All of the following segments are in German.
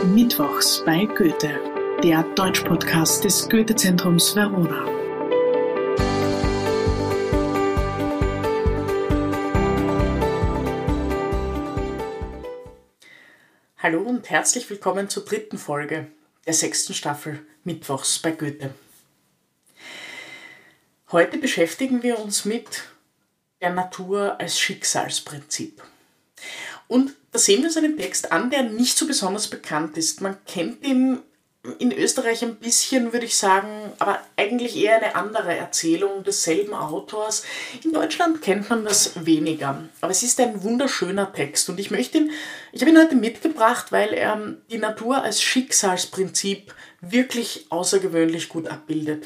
Mittwochs bei Goethe, der Deutsch-Podcast des Goethe-Zentrums Verona. Hallo und herzlich willkommen zur 3. Folge der 6. Staffel Mittwochs bei Goethe. Heute beschäftigen wir uns mit der Natur als Schicksalsprinzip. Und da sehen wir uns einen Text an, der nicht so besonders bekannt ist. Man kennt ihn in Österreich ein bisschen, würde ich sagen, aber eigentlich eher eine andere Erzählung desselben Autors. In Deutschland kennt man das weniger. Aber es ist ein wunderschöner Text und ich habe ihn heute mitgebracht, weil er die Natur als Schicksalsprinzip wirklich außergewöhnlich gut abbildet.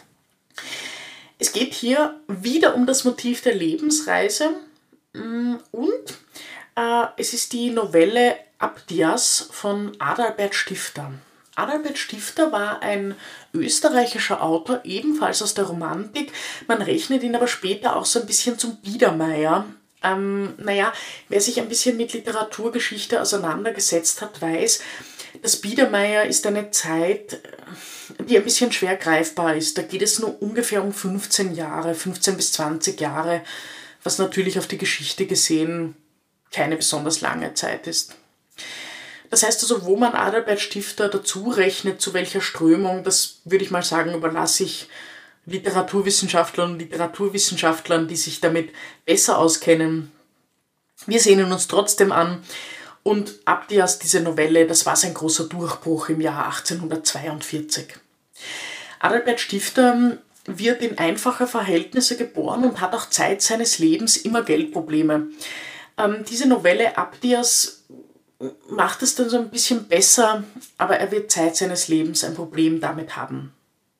Es geht hier wieder um das Motiv der Lebensreise und es ist die Novelle Abdias von Adalbert Stifter. Adalbert Stifter war ein österreichischer Autor, ebenfalls aus der Romantik. Man rechnet ihn aber später auch so ein bisschen zum Biedermeier. Wer sich ein bisschen mit Literaturgeschichte auseinandergesetzt hat, weiß, das Biedermeier ist eine Zeit, die ein bisschen schwer greifbar ist. Da geht es nur ungefähr um 15 bis 20 Jahre, was natürlich auf die Geschichte gesehen keine besonders lange Zeit ist. Das heißt also, wo man Adalbert Stifter dazu rechnet, zu welcher Strömung, das würde ich mal sagen, überlasse ich Literaturwissenschaftlern und Literaturwissenschaftlern, die sich damit besser auskennen. Wir sehen ihn uns trotzdem an. Und Abdias, diese Novelle, das war sein großer Durchbruch im Jahr 1842. Adalbert Stifter wird in einfache Verhältnisse geboren und hat auch Zeit seines Lebens immer Geldprobleme. Diese Novelle Abdias macht es dann so ein bisschen besser, aber er wird Zeit seines Lebens ein Problem damit haben.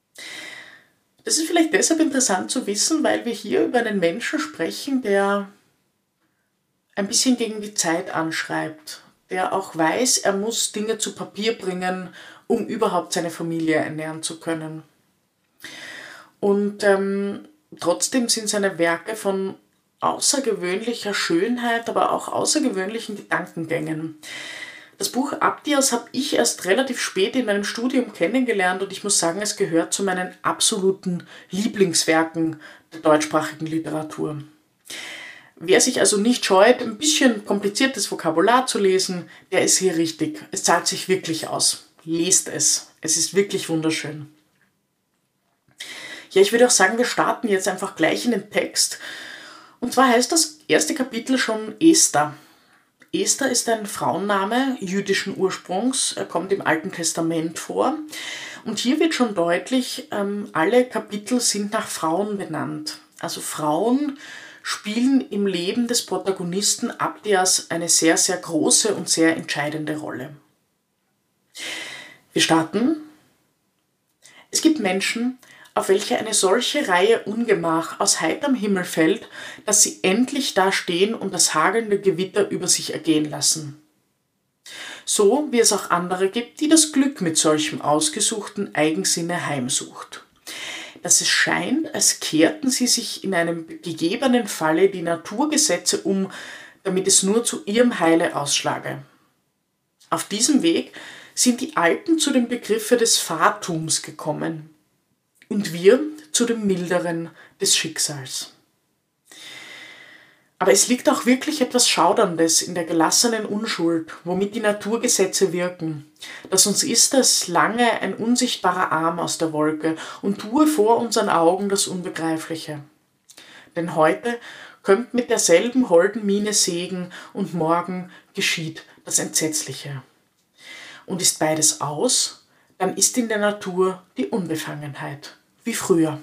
Das ist vielleicht deshalb interessant zu wissen, weil wir hier über einen Menschen sprechen, der ein bisschen gegen die Zeit anschreibt, der auch weiß, er muss Dinge zu Papier bringen, um überhaupt seine Familie ernähren zu können. Und trotzdem sind seine Werke von außergewöhnlicher Schönheit, aber auch außergewöhnlichen Gedankengängen. Das Buch Abdias habe ich erst relativ spät in meinem Studium kennengelernt und ich muss sagen, es gehört zu meinen absoluten Lieblingswerken der deutschsprachigen Literatur. Wer sich also nicht scheut, ein bisschen kompliziertes Vokabular zu lesen, der ist hier richtig. Es zahlt sich wirklich aus. Lest es. Es ist wirklich wunderschön. Ja, ich würde auch sagen, wir starten jetzt einfach gleich in den Text. Und zwar heißt das erste Kapitel schon Esther. Esther ist ein Frauenname jüdischen Ursprungs. Er kommt im Alten Testament vor. Und hier wird schon deutlich, alle Kapitel sind nach Frauen benannt. Also Frauen spielen im Leben des Protagonisten Abdias eine sehr, sehr große und sehr entscheidende Rolle. Wir starten. Es gibt Menschen, auf welche eine solche Reihe Ungemach aus heiterem Himmel fällt, dass sie endlich da stehen und das hagelnde Gewitter über sich ergehen lassen. So wie es auch andere gibt, die das Glück mit solchem ausgesuchten Eigensinne heimsucht. Dass es scheint, als kehrten sie sich in einem gegebenen Falle die Naturgesetze um, damit es nur zu ihrem Heile ausschlage. Auf diesem Weg sind die Alten zu dem Begriffe des Fahrtums gekommen und wir zu dem Milderen des Schicksals. Aber es liegt auch wirklich etwas Schauderndes in der gelassenen Unschuld, womit die Naturgesetze wirken, dass uns ist, als lange ein unsichtbarer Arm aus der Wolke und tue vor unseren Augen das Unbegreifliche. Denn heute kömmt mit derselben holden Miene Segen und morgen geschieht das Entsetzliche. Und ist beides aus, dann ist in der Natur die Unbefangenheit, wie früher.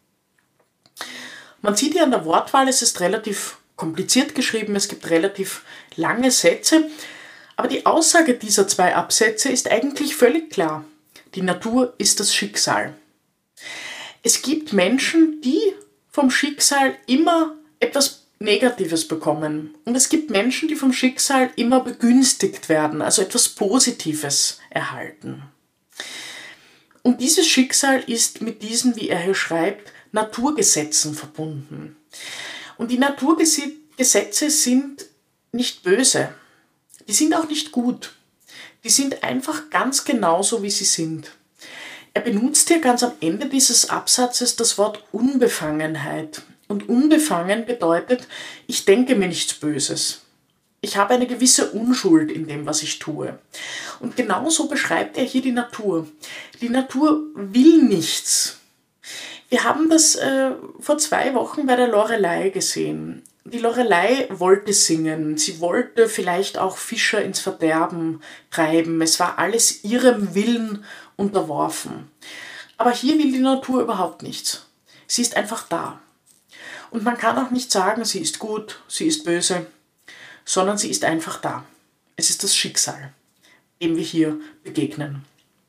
Man sieht hier an der Wortwahl, es ist relativ kompliziert geschrieben, es gibt relativ lange Sätze, aber die Aussage dieser 2 Absätze ist eigentlich völlig klar. Die Natur ist das Schicksal. Es gibt Menschen, die vom Schicksal immer etwas Negatives bekommen. Und es gibt Menschen, die vom Schicksal immer begünstigt werden, also etwas Positives erhalten. Und dieses Schicksal ist mit diesen, wie er hier schreibt, Naturgesetzen verbunden. Und die Naturgesetze sind nicht böse. Die sind auch nicht gut. die sind einfach ganz genauso, wie sie sind. Er benutzt hier ganz am Ende dieses Absatzes das Wort Unbefangenheit. Und unbefangen bedeutet, ich denke mir nichts Böses. Ich habe eine gewisse Unschuld in dem, was ich tue. Und genauso beschreibt er hier die Natur. Die Natur will nichts. Wir haben das vor 2 Wochen bei der Loreley gesehen. Die Loreley wollte singen, sie wollte vielleicht auch Fischer ins Verderben treiben. Es war alles ihrem Willen unterworfen. Aber hier will die Natur überhaupt nichts. Sie ist einfach da. Und man kann auch nicht sagen, sie ist gut, sie ist böse, sondern sie ist einfach da. Es ist das Schicksal, dem wir hier begegnen.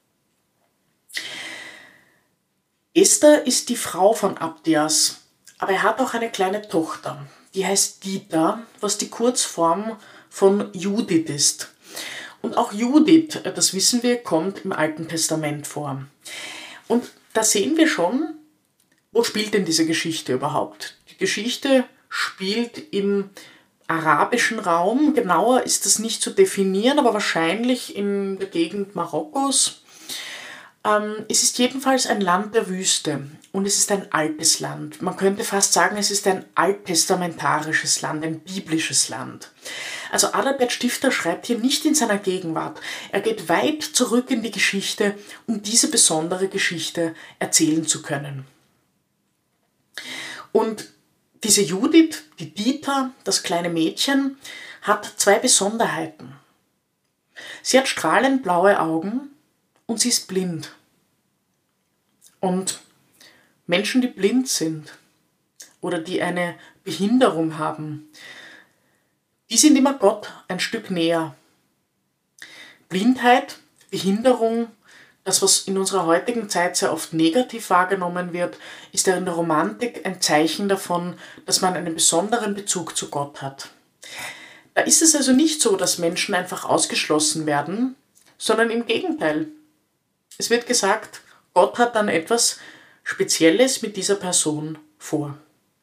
Esther ist die Frau von Abdias, aber er hat auch eine kleine Tochter, die heißt Dita, was die Kurzform von Judith ist. Und auch Judith, das wissen wir, kommt im Alten Testament vor. Und da sehen wir schon, wo spielt denn diese Geschichte überhaupt? Die Geschichte spielt im arabischen Raum, genauer ist das nicht zu definieren, aber wahrscheinlich in der Gegend Marokkos. Es ist jedenfalls ein Land der Wüste und es ist ein altes Land. Man könnte fast sagen, es ist ein alttestamentarisches Land, ein biblisches Land. Also Adalbert Stifter schreibt hier nicht in seiner Gegenwart. Er geht weit zurück in die Geschichte, um diese besondere Geschichte erzählen zu können. Und diese Judith, die Dita, das kleine Mädchen, hat 2 Besonderheiten. Sie hat strahlend blaue Augen und sie ist blind. Und Menschen, die blind sind oder die eine Behinderung haben, die sind immer Gott ein Stück näher. Blindheit, Behinderung, das, was in unserer heutigen Zeit sehr oft negativ wahrgenommen wird, ist ja in der Romantik ein Zeichen davon, dass man einen besonderen Bezug zu Gott hat. Da ist es also nicht so, dass Menschen einfach ausgeschlossen werden, sondern im Gegenteil. Es wird gesagt, Gott hat dann etwas Spezielles mit dieser Person vor.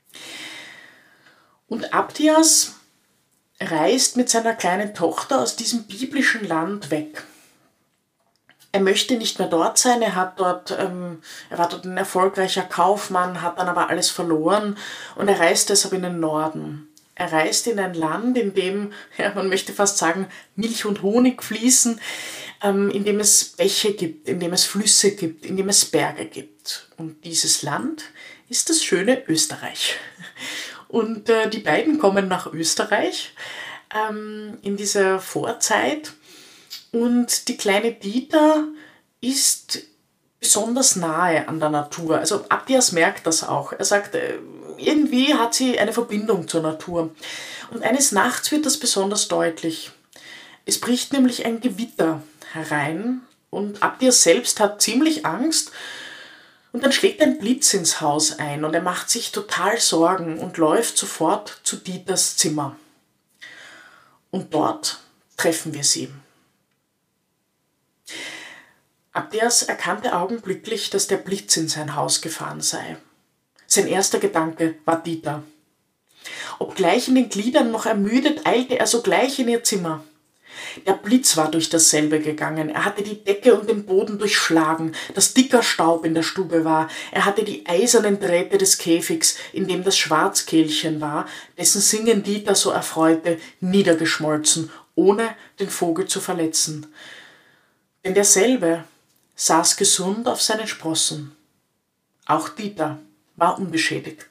Und Abdias reist mit seiner kleinen Tochter aus diesem biblischen Land weg. Er möchte nicht mehr dort sein, er war dort ein erfolgreicher Kaufmann, hat dann aber alles verloren und er reist deshalb in den Norden. Er reist in ein Land, in dem, ja, man möchte fast sagen, Milch und Honig fließen, in dem es Bäche gibt, in dem es Flüsse gibt, in dem es Berge gibt. Und dieses Land ist das schöne Österreich. Und die beiden kommen nach Österreich in dieser Vorzeit. Und die kleine Dita ist besonders nahe an der Natur. Also Abdias merkt das auch. Er sagt, irgendwie hat sie eine Verbindung zur Natur. Und eines Nachts wird das besonders deutlich. Es bricht nämlich ein Gewitter herein und Abdias selbst hat ziemlich Angst. Und dann schlägt ein Blitz ins Haus ein und er macht sich total Sorgen und läuft sofort zu Ditas Zimmer. Und dort treffen wir sie. Abdias erkannte augenblicklich, dass der Blitz in sein Haus gefahren sei. Sein erster Gedanke war Dita. Obgleich in den Gliedern noch ermüdet, eilte er sogleich in ihr Zimmer. Der Blitz war durch dasselbe gegangen, er hatte die Decke und den Boden durchschlagen, dass dicker Staub in der Stube war, er hatte die eisernen Drähte des Käfigs, in dem das Schwarzkehlchen war, dessen Singen Dita so erfreute, niedergeschmolzen, ohne den Vogel zu verletzen. Denn derselbe saß gesund auf seinen Sprossen. Auch Dita war unbeschädigt.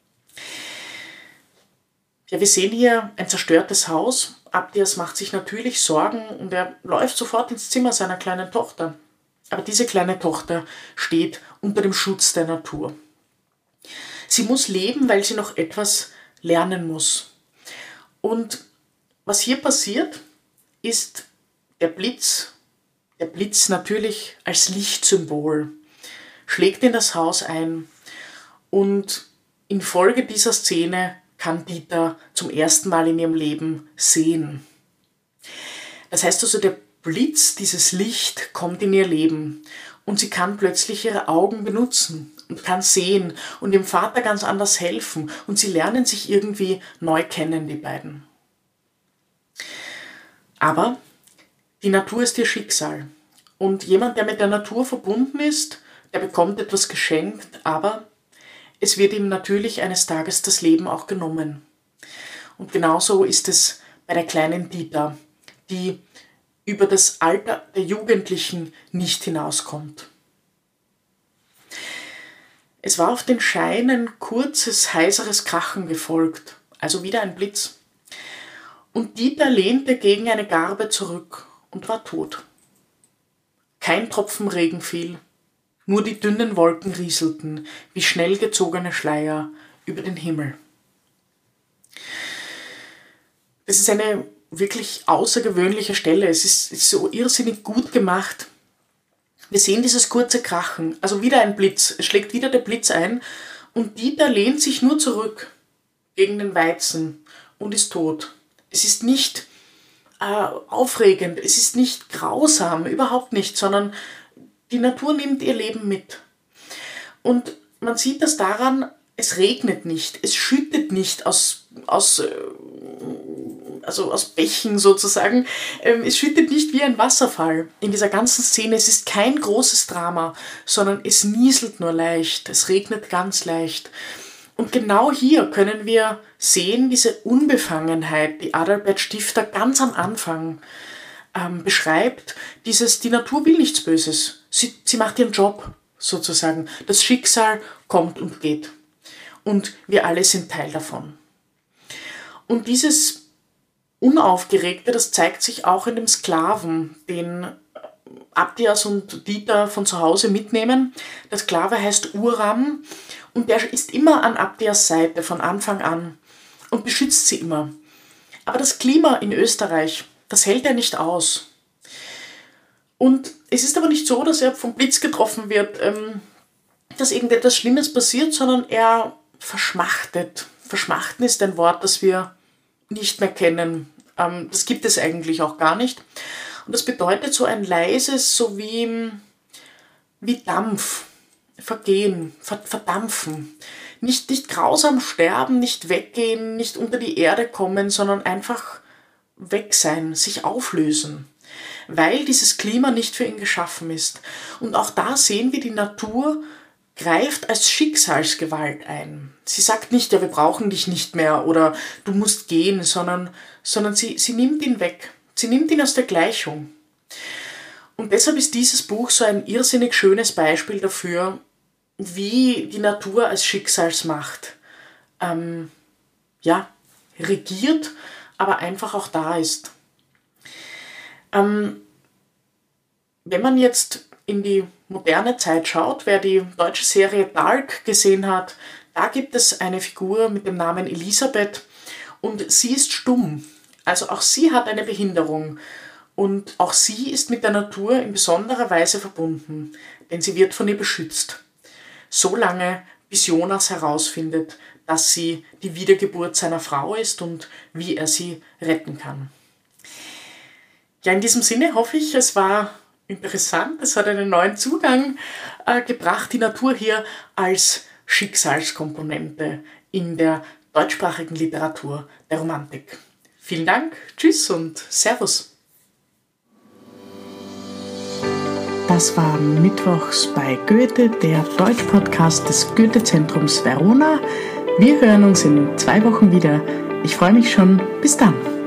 Ja, wir sehen hier ein zerstörtes Haus. Abdias macht sich natürlich Sorgen und er läuft sofort ins Zimmer seiner kleinen Tochter. Aber diese kleine Tochter steht unter dem Schutz der Natur. Sie muss leben, weil sie noch etwas lernen muss. Und was hier passiert, ist der Blitz natürlich als Lichtsymbol, schlägt in das Haus ein und infolge dieser Szene kann Dita zum ersten Mal in ihrem Leben sehen. Das heißt also, der Blitz, dieses Licht, kommt in ihr Leben und sie kann plötzlich ihre Augen benutzen und kann sehen und dem Vater ganz anders helfen und sie lernen sich irgendwie neu kennen, die beiden. Aber Die Natur ist ihr Schicksal. Und jemand, der mit der Natur verbunden ist, der bekommt etwas geschenkt, aber es wird ihm natürlich eines Tages das Leben auch genommen. Und genauso ist es bei der kleinen Dita, die über das Alter der Jugendlichen nicht hinauskommt. Es war auf den Schein ein kurzes, heiseres Krachen gefolgt, also wieder ein Blitz. Und Dita lehnte gegen eine Garbe zurück und war tot. Kein Tropfen Regen fiel, nur die dünnen Wolken rieselten wie schnell gezogene Schleier über den Himmel. Das ist eine wirklich außergewöhnliche Stelle. Es ist so irrsinnig gut gemacht. Wir sehen dieses kurze Krachen, also wieder ein Blitz. Es schlägt wieder der Blitz ein und Dita lehnt sich nur zurück gegen den Weizen und ist tot. Es ist nicht aufregend, es ist nicht grausam, überhaupt nicht, sondern die Natur nimmt ihr Leben mit. Und man sieht das daran, es regnet nicht, es schüttet nicht aus Bächen sozusagen. Es schüttet nicht wie ein Wasserfall in dieser ganzen Szene. Es ist kein großes Drama, sondern es nieselt nur leicht, es regnet ganz leicht. Und genau hier können wir sehen, diese Unbefangenheit, die Adalbert Stifter ganz am Anfang beschreibt, die Natur will nichts Böses. Sie macht ihren Job sozusagen. Das Schicksal kommt und geht. Und wir alle sind Teil davon. Und dieses Unaufgeregte, das zeigt sich auch in dem Sklaven, den Abdias und Dita von zu Hause mitnehmen. Der Sklave heißt Uram und der ist immer an Abdias Seite von Anfang an und beschützt sie immer. Aber das Klima in Österreich, das hält er nicht aus. Und es ist aber nicht so, dass er vom Blitz getroffen wird, dass irgendetwas Schlimmes passiert, sondern er verschmachtet. Verschmachten ist ein Wort, das wir nicht mehr kennen. Das gibt es eigentlich auch gar nicht. Und das bedeutet so ein leises, so wie Dampf, vergehen, verdampfen. Nicht grausam sterben, nicht weggehen, nicht unter die Erde kommen, sondern einfach weg sein, sich auflösen. Weil dieses Klima nicht für ihn geschaffen ist. Und auch da sehen wir, die Natur greift als Schicksalsgewalt ein. Sie sagt nicht, ja, wir brauchen dich nicht mehr oder du musst gehen, sondern sie nimmt ihn weg. Sie nimmt ihn aus der Gleichung. Und deshalb ist dieses Buch so ein irrsinnig schönes Beispiel dafür, wie die Natur als Schicksalsmacht regiert, aber einfach auch da ist. Wenn man jetzt in die moderne Zeit schaut, wer die deutsche Serie Dark gesehen hat, da gibt es eine Figur mit dem Namen Elisabeth und sie ist stumm. Also auch sie hat eine Behinderung und auch sie ist mit der Natur in besonderer Weise verbunden, denn sie wird von ihr beschützt. So lange, bis Jonas herausfindet, dass sie die Wiedergeburt seiner Frau ist und wie er sie retten kann. Ja, in diesem Sinne hoffe ich, es war interessant, es hat einen neuen Zugang gebracht, die Natur hier als Schicksalskomponente in der deutschsprachigen Literatur der Romantik. Vielen Dank, tschüss und Servus. Das war Mittwochs bei Goethe, der Deutsch-Podcast des Goethe-Zentrums Verona. Wir hören uns in 2 Wochen wieder. Ich freue mich schon. Bis dann.